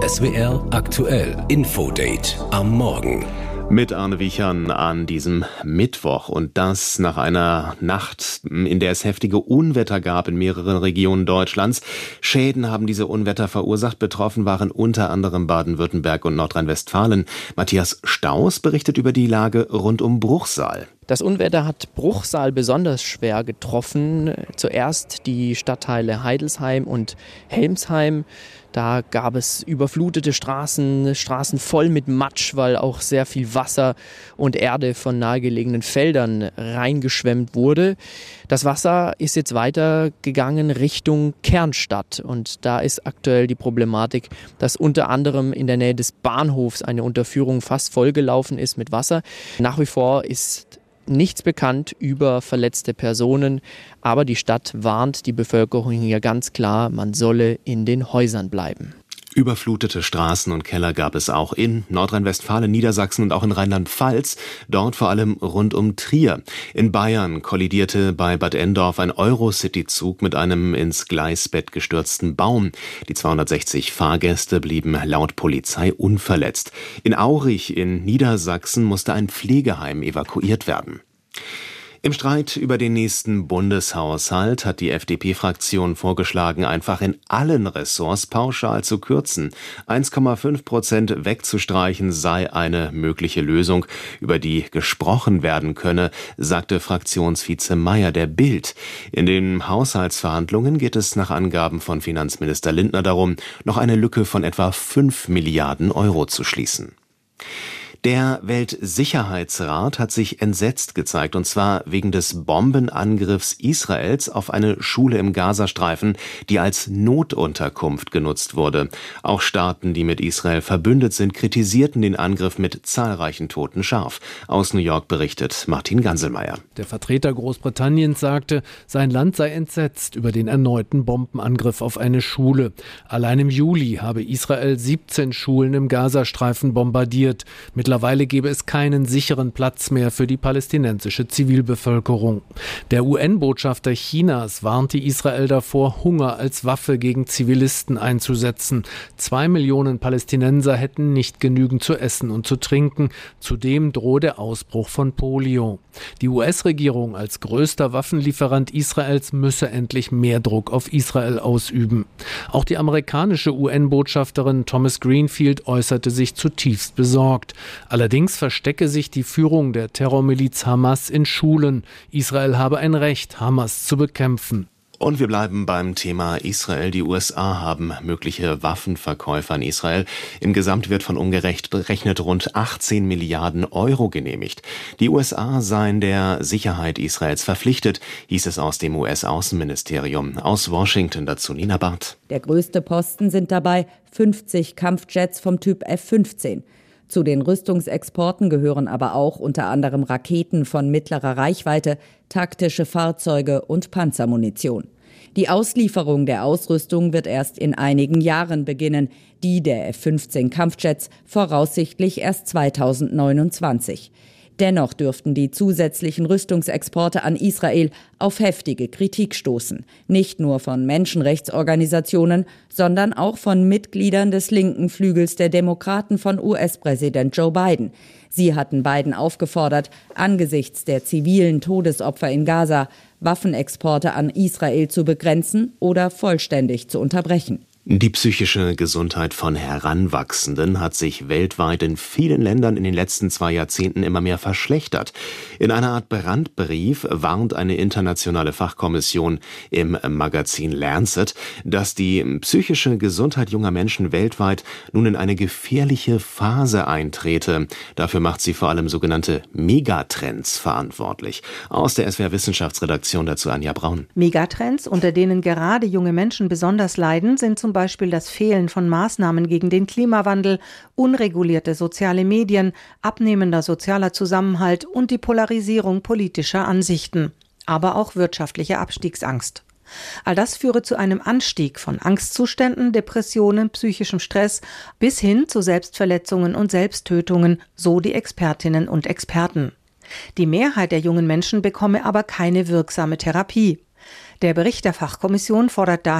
SWR aktuell Infodate am Morgen. Mit Arne Wiechern an diesem Mittwoch und das nach einer Nacht, in der es heftige Unwetter gab in mehreren Regionen Deutschlands. Schäden haben diese Unwetter verursacht. Betroffen waren unter anderem Baden-Württemberg und Nordrhein-Westfalen. Matthias Staus berichtet über die Lage rund um Bruchsal. Das Unwetter hat Bruchsal besonders schwer getroffen. Zuerst die Stadtteile Heidelsheim und Helmsheim. Da gab es überflutete Straßen voll mit Matsch, weil auch sehr viel Wasser und Erde von nahegelegenen Feldern reingeschwemmt wurde. Das Wasser ist jetzt weitergegangen Richtung Kernstadt und da ist aktuell die Problematik, dass unter anderem in der Nähe des Bahnhofs eine Unterführung fast vollgelaufen ist mit Wasser. Nach wie vor ist nichts bekannt über verletzte Personen, aber die Stadt warnt die Bevölkerung hier ganz klar, man solle in den Häusern bleiben. Überflutete Straßen und Keller gab es auch in Nordrhein-Westfalen, Niedersachsen und auch in Rheinland-Pfalz, dort vor allem rund um Trier. In Bayern kollidierte bei Bad Endorf ein Eurocity-Zug mit einem ins Gleisbett gestürzten Baum. Die 260 Fahrgäste blieben laut Polizei unverletzt. In Aurich in Niedersachsen musste ein Pflegeheim evakuiert werden. Im Streit über den nächsten Bundeshaushalt hat die FDP-Fraktion vorgeschlagen, einfach in allen Ressorts pauschal zu kürzen. 1,5% wegzustreichen sei eine mögliche Lösung, über die gesprochen werden könne, sagte Fraktionsvize Mayer der Bild. In den Haushaltsverhandlungen geht es nach Angaben von Finanzminister Lindner darum, noch eine Lücke von etwa 5 Milliarden Euro zu schließen. Der Weltsicherheitsrat hat sich entsetzt gezeigt, und zwar wegen des Bombenangriffs Israels auf eine Schule im Gazastreifen, die als Notunterkunft genutzt wurde. Auch Staaten, die mit Israel verbündet sind, kritisierten den Angriff mit zahlreichen Toten scharf. Aus New York berichtet Martin Ganselmeier. Der Vertreter Großbritanniens sagte, sein Land sei entsetzt über den erneuten Bombenangriff auf eine Schule. Allein im Juli habe Israel 17 Schulen im Gazastreifen bombardiert. Mittlerweile gebe es keinen sicheren Platz mehr für die palästinensische Zivilbevölkerung. Der UN-Botschafter Chinas warnte Israel davor, Hunger als Waffe gegen Zivilisten einzusetzen. 2 Millionen Palästinenser hätten nicht genügend zu essen und zu trinken. Zudem drohe der Ausbruch von Polio. Die US-Regierung als größter Waffenlieferant Israels müsse endlich mehr Druck auf Israel ausüben. Auch die amerikanische UN-Botschafterin Thomas Greenfield äußerte sich zutiefst besorgt. Allerdings verstecke sich die Führung der Terrormiliz Hamas in Schulen. Israel habe ein Recht, Hamas zu bekämpfen. Und wir bleiben beim Thema Israel. Die USA haben mögliche Waffenverkäufe an Israel. Insgesamt wird von ungerecht berechnet rund 18 Milliarden Euro genehmigt. Die USA seien der Sicherheit Israels verpflichtet, hieß es aus dem US-Außenministerium. Aus Washington dazu Nina Barth. Der größte Posten sind dabei 50 Kampfjets vom Typ F-15. Zu den Rüstungsexporten gehören aber auch unter anderem Raketen von mittlerer Reichweite, taktische Fahrzeuge und Panzermunition. Die Auslieferung der Ausrüstung wird erst in einigen Jahren beginnen, die der F-15 Kampfjets voraussichtlich erst 2029. Dennoch dürften die zusätzlichen Rüstungsexporte an Israel auf heftige Kritik stoßen. Nicht nur von Menschenrechtsorganisationen, sondern auch von Mitgliedern des linken Flügels der Demokraten von US-Präsident Joe Biden. Sie hatten Biden aufgefordert, angesichts der zivilen Todesopfer in Gaza Waffenexporte an Israel zu begrenzen oder vollständig zu unterbrechen. Die psychische Gesundheit von Heranwachsenden hat sich weltweit in vielen Ländern in den letzten 2 Jahrzehnten immer mehr verschlechtert. In einer Art Brandbrief warnt eine internationale Fachkommission im Magazin Lancet, dass die psychische Gesundheit junger Menschen weltweit nun in eine gefährliche Phase eintrete. Dafür macht sie vor allem sogenannte Megatrends verantwortlich. Aus der SWR Wissenschaftsredaktion dazu Anja Braun. Megatrends, unter denen gerade junge Menschen besonders leiden, sind zum Beispiel das Fehlen von Maßnahmen gegen den Klimawandel, unregulierte soziale Medien, abnehmender sozialer Zusammenhalt und die Polarisierung politischer Ansichten, aber auch wirtschaftliche Abstiegsangst. All das führe zu einem Anstieg von Angstzuständen, Depressionen, psychischem Stress bis hin zu Selbstverletzungen und Selbsttötungen, so die Expertinnen und Experten. Die Mehrheit der jungen Menschen bekomme aber keine wirksame Therapie. Der Bericht der Fachkommission fordert daher,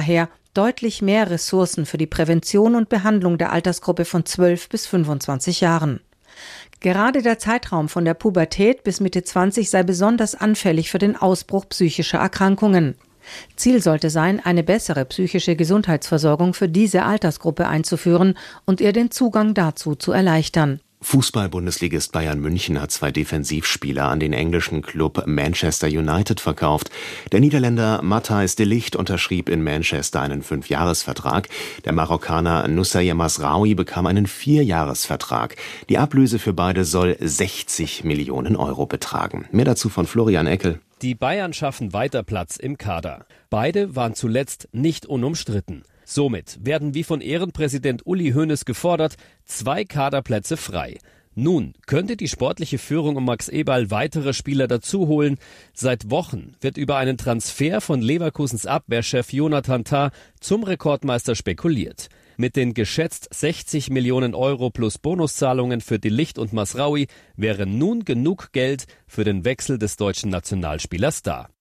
deutlich mehr Ressourcen für die Prävention und Behandlung der Altersgruppe von 12 bis 25 Jahren. Gerade der Zeitraum von der Pubertät bis Mitte 20 sei besonders anfällig für den Ausbruch psychischer Erkrankungen. Ziel sollte sein, eine bessere psychische Gesundheitsversorgung für diese Altersgruppe einzuführen und ihr den Zugang dazu zu erleichtern. Fußball-Bundesligist Bayern München hat 2 Defensivspieler an den englischen Club Manchester United verkauft. Der Niederländer Matthijs de Ligt unterschrieb in Manchester einen 5-Jahres-Vertrag. Der Marokkaner Nussair Mazraoui bekam einen 4-Jahres-Vertrag. Die Ablöse für beide soll 60 Millionen Euro betragen. Mehr dazu von Florian Eckel. Die Bayern schaffen weiter Platz im Kader. Beide waren zuletzt nicht unumstritten. Somit werden, wie von Ehrenpräsident Uli Hoeneß gefordert, 2 Kaderplätze frei. Nun könnte die sportliche Führung um Max Eberl weitere Spieler dazuholen. Seit Wochen wird über einen Transfer von Leverkusens Abwehrchef Jonathan Tah zum Rekordmeister spekuliert. Mit den geschätzt 60 Millionen Euro plus Bonuszahlungen für de Ligt und Mazraoui wäre nun genug Geld für den Wechsel des deutschen Nationalspielers da.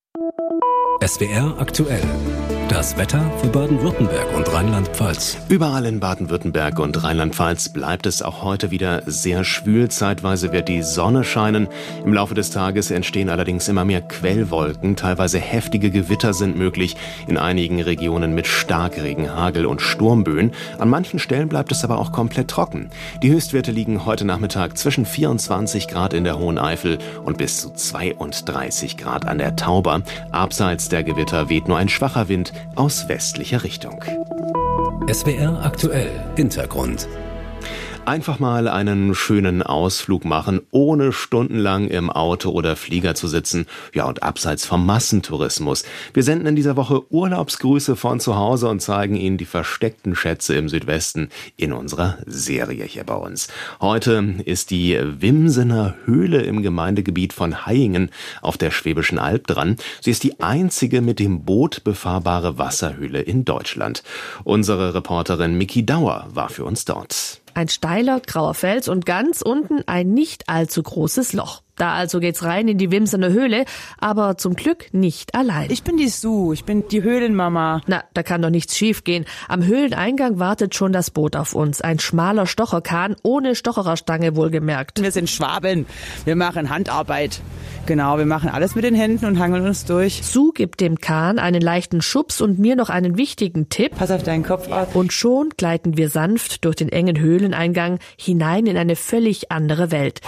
SWR aktuell. Das Wetter für Baden-Württemberg und Rheinland-Pfalz. Überall in Baden-Württemberg und Rheinland-Pfalz bleibt es auch heute wieder sehr schwül. Zeitweise wird die Sonne scheinen. Im Laufe des Tages entstehen allerdings immer mehr Quellwolken. Teilweise heftige Gewitter sind möglich. In einigen Regionen mit Starkregen, Hagel und Sturmböen. An manchen Stellen bleibt es aber auch komplett trocken. Die Höchstwerte liegen heute Nachmittag zwischen 24 Grad in der Hohen Eifel und bis zu 32 Grad an der Tauber. Abseits der Gewitter weht nur ein schwacher Wind aus westlicher Richtung. SWR aktuell Hintergrund. Einfach mal einen schönen Ausflug machen, ohne stundenlang im Auto oder Flieger zu sitzen. Ja, und abseits vom Massentourismus. Wir senden in dieser Woche Urlaubsgrüße von zu Hause und zeigen Ihnen die versteckten Schätze im Südwesten in unserer Serie hier bei uns. Heute ist die Wimsener Höhle im Gemeindegebiet von Hayingen auf der Schwäbischen Alb dran. Sie ist die einzige mit dem Boot befahrbare Wasserhöhle in Deutschland. Unsere Reporterin Miki Dauer war für uns dort. Ein steiler, grauer Fels und ganz unten ein nicht allzu großes Loch. Da also geht's rein in die Wimsener Höhle, aber zum Glück nicht allein. Ich bin die Sue, ich bin die Höhlenmama. Na, da kann doch nichts schiefgehen. Am Höhleneingang wartet schon das Boot auf uns. Ein schmaler Stocherkahn, ohne Stochererstange wohlgemerkt. Wir sind Schwaben, wir machen Handarbeit. Genau, wir machen alles mit den Händen und hangeln uns durch. Sue gibt dem Kahn einen leichten Schubs und mir noch einen wichtigen Tipp. Pass auf deinen Kopf auf. Und schon gleiten wir sanft durch den engen Höhleneingang hinein in eine völlig andere Welt.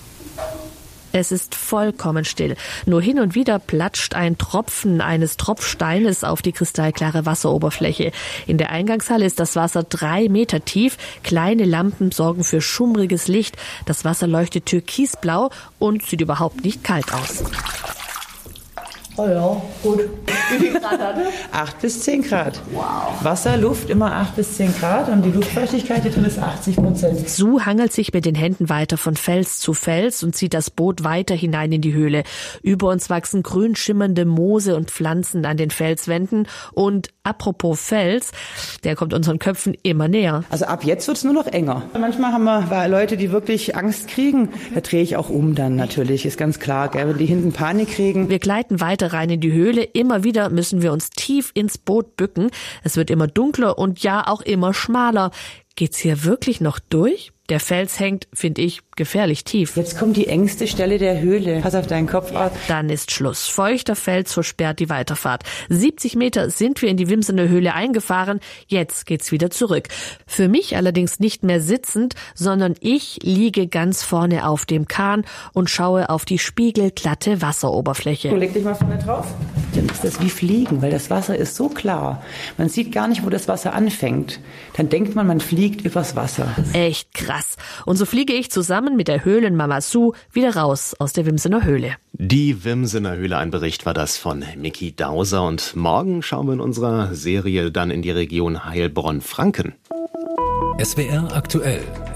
Es ist vollkommen still. Nur hin und wieder platscht ein Tropfen eines Tropfsteines auf die kristallklare Wasseroberfläche. In der Eingangshalle ist das Wasser 3 Meter tief. Kleine Lampen sorgen für schummriges Licht. Das Wasser leuchtet türkisblau und sieht überhaupt nicht kalt aus. Oh ja, gut. Wie viel Grad hat es? 8 bis 10 Grad. Wow. Wasser, Luft, immer 8 bis 10 Grad und die Luftfeuchtigkeit hier drin ist 80%. Sue hangelt sich mit den Händen weiter von Fels zu Fels und zieht das Boot weiter hinein in die Höhle. Über uns wachsen grün schimmernde Moose und Pflanzen an den Felswänden. Und apropos Fels, der kommt unseren Köpfen immer näher. Also ab jetzt wird es nur noch enger. Manchmal haben wir Leute, die wirklich Angst kriegen. Da drehe ich auch um dann natürlich, ist ganz klar, gell, wenn die hinten Panik kriegen. Wir gleiten weiter rein in die Höhle. Immer wieder müssen wir uns tief ins Boot bücken. Es wird immer dunkler und ja auch immer schmaler. Geht's hier wirklich noch durch? Der Fels hängt, finde ich, gefährlich tief. Jetzt kommt die engste Stelle der Höhle. Pass auf deinen Kopf auf. Dann ist Schluss. Feuchter Fels versperrt die Weiterfahrt. 70 Meter sind wir in die Wimsener Höhle eingefahren. Jetzt geht's wieder zurück. Für mich allerdings nicht mehr sitzend, sondern ich liege ganz vorne auf dem Kahn und schaue auf die spiegelglatte Wasseroberfläche. Leg dich mal vorne drauf. Dann ist das wie Fliegen, weil das Wasser ist so klar. Man sieht gar nicht, wo das Wasser anfängt. Dann denkt man fliegt übers Wasser. Echt krass. Und so fliege ich zusammen mit der Höhlenmama Sue wieder raus aus der Wimsener Höhle. Die Wimsener Höhle, ein Bericht war das von Miki Dauser. Und morgen schauen wir in unserer Serie dann in die Region Heilbronn-Franken. SWR aktuell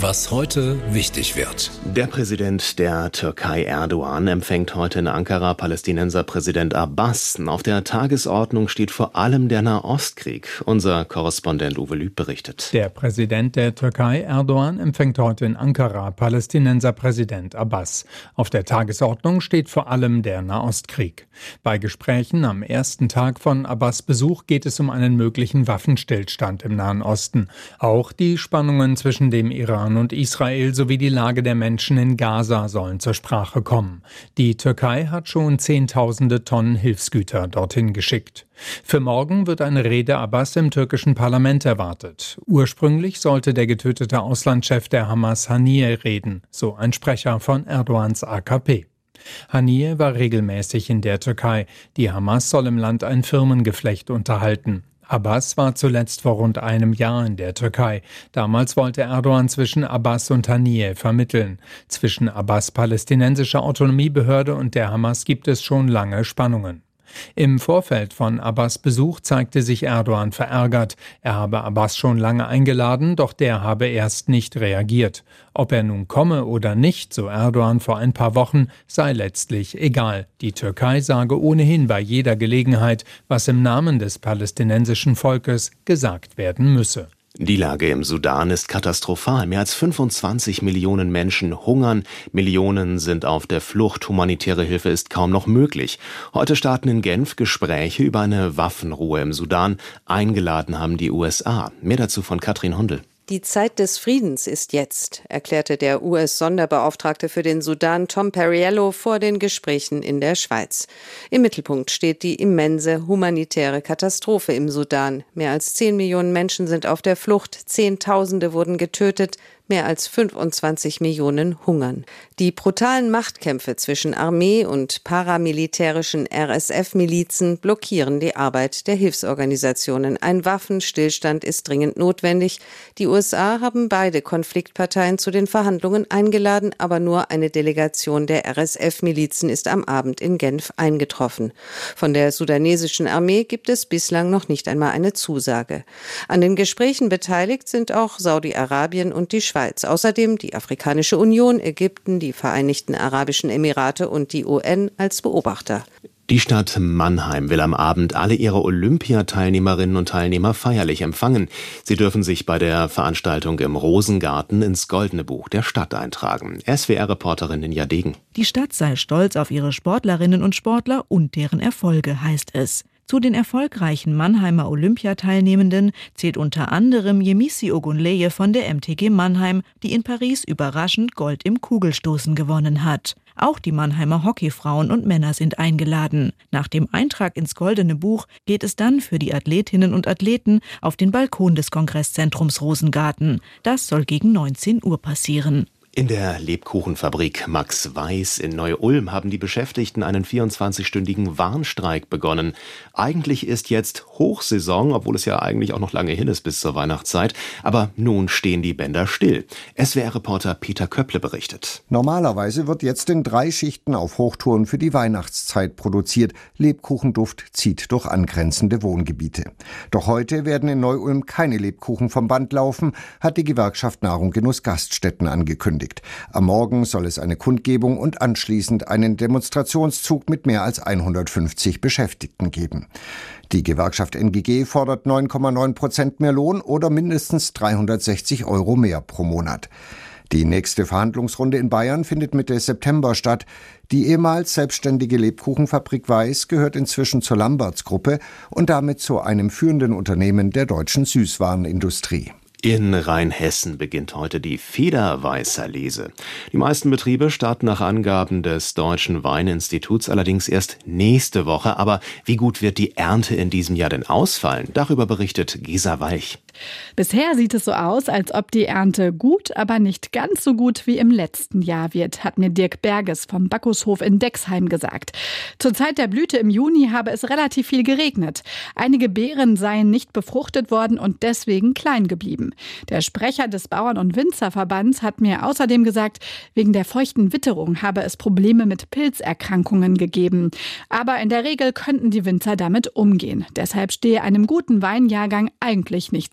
Was heute wichtig wird. Der Präsident der Türkei Erdogan empfängt heute in Ankara Palästinenser Präsident Abbas. Auf der Tagesordnung steht vor allem der Nahostkrieg. Unser Korrespondent Uwe Lüb berichtet. Der Präsident der Türkei Erdogan empfängt heute in Ankara Palästinenser Präsident Abbas. Auf der Tagesordnung steht vor allem der Nahostkrieg. Bei Gesprächen am ersten Tag von Abbas' Besuch geht es um einen möglichen Waffenstillstand im Nahen Osten. Auch die Spannungen zwischen dem Iran und Israel sowie die Lage der Menschen in Gaza sollen zur Sprache kommen. Die Türkei hat schon Zehntausende Tonnen Hilfsgüter dorthin geschickt. Für morgen wird eine Rede Abbas im türkischen Parlament erwartet. Ursprünglich sollte der getötete Auslandschef der Hamas Haniyeh reden, so ein Sprecher von Erdogans AKP. Haniyeh war regelmäßig in der Türkei. Die Hamas soll im Land ein Firmengeflecht unterhalten. Abbas war zuletzt vor rund einem Jahr in der Türkei. Damals wollte Erdogan zwischen Abbas und Haniyeh vermitteln. Zwischen Abbas' palästinensischer Autonomiebehörde und der Hamas gibt es schon lange Spannungen. Im Vorfeld von Abbas' Besuch zeigte sich Erdogan verärgert. Er habe Abbas schon lange eingeladen, doch der habe erst nicht reagiert. Ob er nun komme oder nicht, so Erdogan vor ein paar Wochen, sei letztlich egal. Die Türkei sage ohnehin bei jeder Gelegenheit, was im Namen des palästinensischen Volkes gesagt werden müsse. Die Lage im Sudan ist katastrophal. Mehr als 25 Millionen Menschen hungern, Millionen sind auf der Flucht, humanitäre Hilfe ist kaum noch möglich. Heute starten in Genf Gespräche über eine Waffenruhe im Sudan. Eingeladen haben die USA. Mehr dazu von Katrin Hondel. Die Zeit des Friedens ist jetzt, erklärte der US-Sonderbeauftragte für den Sudan Tom Perriello vor den Gesprächen in der Schweiz. Im Mittelpunkt steht die immense humanitäre Katastrophe im Sudan. Mehr als 10 Millionen Menschen sind auf der Flucht, Zehntausende wurden getötet, mehr als 25 Millionen hungern. Die brutalen Machtkämpfe zwischen Armee und paramilitärischen RSF-Milizen blockieren die Arbeit der Hilfsorganisationen. Ein Waffenstillstand ist dringend notwendig. Die USA haben beide Konfliktparteien zu den Verhandlungen eingeladen, aber nur eine Delegation der RSF-Milizen ist am Abend in Genf eingetroffen. Von der sudanesischen Armee gibt es bislang noch nicht einmal eine Zusage. An den Gesprächen beteiligt sind auch Saudi-Arabien und die Schweiz. Außerdem die Afrikanische Union, Ägypten, die Vereinigten Arabischen Emirate und die UN als Beobachter. Die Stadt Mannheim will am Abend alle ihre Olympiateilnehmerinnen und Teilnehmer feierlich empfangen. Sie dürfen sich bei der Veranstaltung im Rosengarten ins Goldene Buch der Stadt eintragen. SWR-Reporterin Ninja Degen. Die Stadt sei stolz auf ihre Sportlerinnen und Sportler und deren Erfolge, heißt es. Zu den erfolgreichen Mannheimer Olympiateilnehmenden zählt unter anderem Yemisi Ogunleye von der MTG Mannheim, die in Paris überraschend Gold im Kugelstoßen gewonnen hat. Auch die Mannheimer Hockeyfrauen und Männer sind eingeladen. Nach dem Eintrag ins Goldene Buch geht es dann für die Athletinnen und Athleten auf den Balkon des Kongresszentrums Rosengarten. Das soll gegen 19 Uhr passieren. In der Lebkuchenfabrik Max Weiß in Neu-Ulm haben die Beschäftigten einen 24-stündigen Warnstreik begonnen. Eigentlich ist jetzt Hochsaison, obwohl es ja eigentlich auch noch lange hin ist bis zur Weihnachtszeit. Aber nun stehen die Bänder still. SWR-Reporter Peter Köpple berichtet. Normalerweise wird jetzt in 3 Schichten auf Hochtouren für die Weihnachtszeit produziert. Lebkuchenduft zieht durch angrenzende Wohngebiete. Doch heute werden in Neu-Ulm keine Lebkuchen vom Band laufen, hat die Gewerkschaft Nahrung Genuss Gaststätten angekündigt. Am Morgen soll es eine Kundgebung und anschließend einen Demonstrationszug mit mehr als 150 Beschäftigten geben. Die Gewerkschaft NGG fordert 9,9% mehr Lohn oder mindestens 360 € mehr pro Monat. Die nächste Verhandlungsrunde in Bayern findet Mitte September statt. Die ehemals selbstständige Lebkuchenfabrik Weiß gehört inzwischen zur Lamberts-Gruppe und damit zu einem führenden Unternehmen der deutschen Süßwarenindustrie. In Rheinhessen beginnt heute die Federweißerlese. Die meisten Betriebe starten nach Angaben des Deutschen Weininstituts allerdings erst nächste Woche. Aber wie gut wird die Ernte in diesem Jahr denn ausfallen? Darüber berichtet Gesa Walch. Bisher sieht es so aus, als ob die Ernte gut, aber nicht ganz so gut wie im letzten Jahr wird, hat mir Dirk Berges vom Bacchushof in Dexheim gesagt. Zur Zeit der Blüte im Juni habe es relativ viel geregnet. Einige Beeren seien nicht befruchtet worden und deswegen klein geblieben. Der Sprecher des Bauern- und Winzerverbands hat mir außerdem gesagt, wegen der feuchten Witterung habe es Probleme mit Pilzerkrankungen gegeben. Aber in der Regel könnten die Winzer damit umgehen. Deshalb stehe einem guten Weinjahrgang eigentlich nichts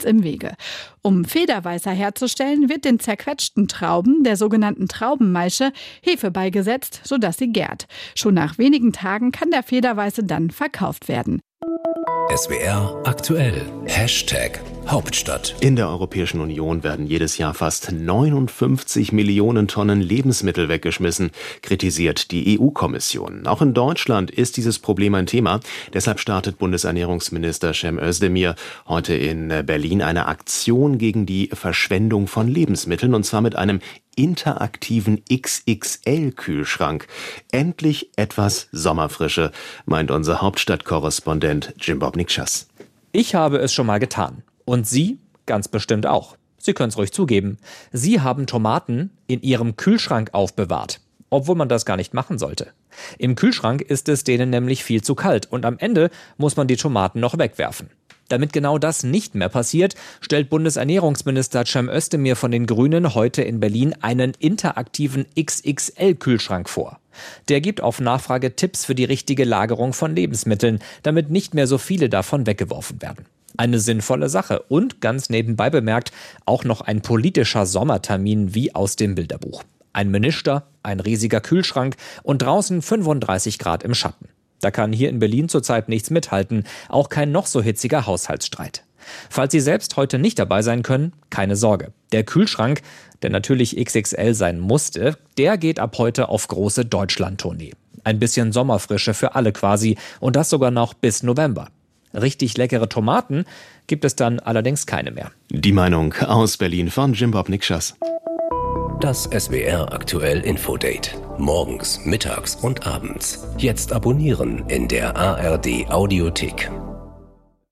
im Wege. Um Federweißer herzustellen, wird den zerquetschten Trauben, der sogenannten Traubenmaische, Hefe beigesetzt, sodass sie gärt. Schon nach wenigen Tagen kann der Federweiße dann verkauft werden. SWR aktuell. #Hauptstadt. In der Europäischen Union werden jedes Jahr fast 59 Millionen Tonnen Lebensmittel weggeschmissen, kritisiert die EU-Kommission. Auch in Deutschland ist dieses Problem ein Thema. Deshalb startet Bundesernährungsminister Cem Özdemir heute in Berlin eine Aktion gegen die Verschwendung von Lebensmitteln, und zwar mit einem interaktiven XXL-Kühlschrank. Endlich etwas Sommerfrische, meint unser Hauptstadtkorrespondent Jimbob Nikschas. Ich habe es schon mal getan. Und Sie ganz bestimmt auch. Sie können es ruhig zugeben. Sie haben Tomaten in Ihrem Kühlschrank aufbewahrt, obwohl man das gar nicht machen sollte. Im Kühlschrank ist es denen nämlich viel zu kalt und am Ende muss man die Tomaten noch wegwerfen. Damit genau das nicht mehr passiert, stellt Bundesernährungsminister Cem Özdemir von den Grünen heute in Berlin einen interaktiven XXL-Kühlschrank vor. Der gibt auf Nachfrage Tipps für die richtige Lagerung von Lebensmitteln, damit nicht mehr so viele davon weggeworfen werden. Eine sinnvolle Sache und, ganz nebenbei bemerkt, auch noch ein politischer Sommertermin wie aus dem Bilderbuch. Ein Minister, ein riesiger Kühlschrank und draußen 35 Grad im Schatten. Da kann hier in Berlin zurzeit nichts mithalten, auch kein noch so hitziger Haushaltsstreit. Falls Sie selbst heute nicht dabei sein können, keine Sorge. Der Kühlschrank, der natürlich XXL sein musste, der geht ab heute auf große Deutschland-Tournee. Ein bisschen Sommerfrische für alle quasi und das sogar noch bis November. Richtig leckere Tomaten gibt es dann allerdings keine mehr. Die Meinung aus Berlin von Jimbob Nikschas. Das SWR aktuell Infodate. Morgens, mittags und abends. Jetzt abonnieren in der ARD Audiothek.